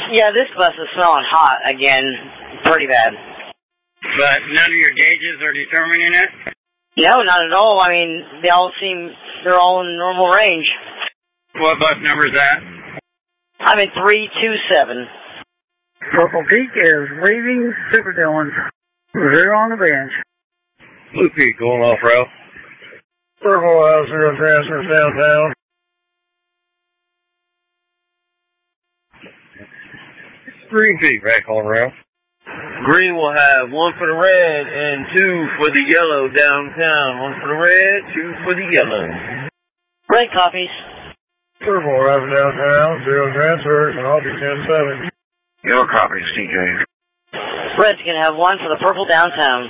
Yeah, this bus is smelling hot again, pretty bad. But none of your gauges are determining it? No, not at all. I mean, they're all in normal range. What bus number is that? I'm in 327. Purple Peak is leaving Super Dillon. 0 on the bench. Blue Peak going off route. Purple 0 transfers downtown. Green Peak back on route. Green will have 1 for the red and 2 for the yellow downtown. 1 for the red, 2 for the yellow. Red copies. Purple arriving downtown. 0 transfers and I'll be 10-7. Yellow copies, TJ. Red's going to have 1 for the purple downtown.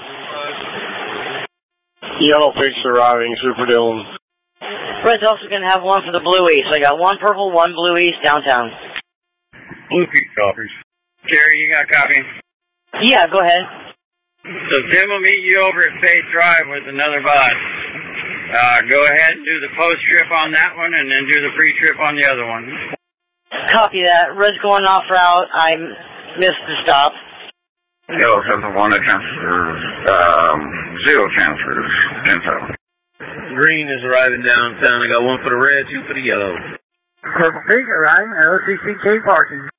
Yellow Peak's arriving, Super Dillon. Red's also going to have 1 for the blue east. I got 1 purple, 1 blue east downtown. Blue Peak copies. Jerry, you got a copy? Yeah, go ahead. So Tim will meet you over at Faith Drive with another bus. Go ahead and do the post trip on that one and then do the pre-trip on the other one. Copy that. Red's going off route. I missed the stop. Yellow 7-1 transfers, 0 transfers, 10-7. Green is arriving downtown. I got 1 for the red, 2 for the yellow. Purple Peak arriving at OCCK parking.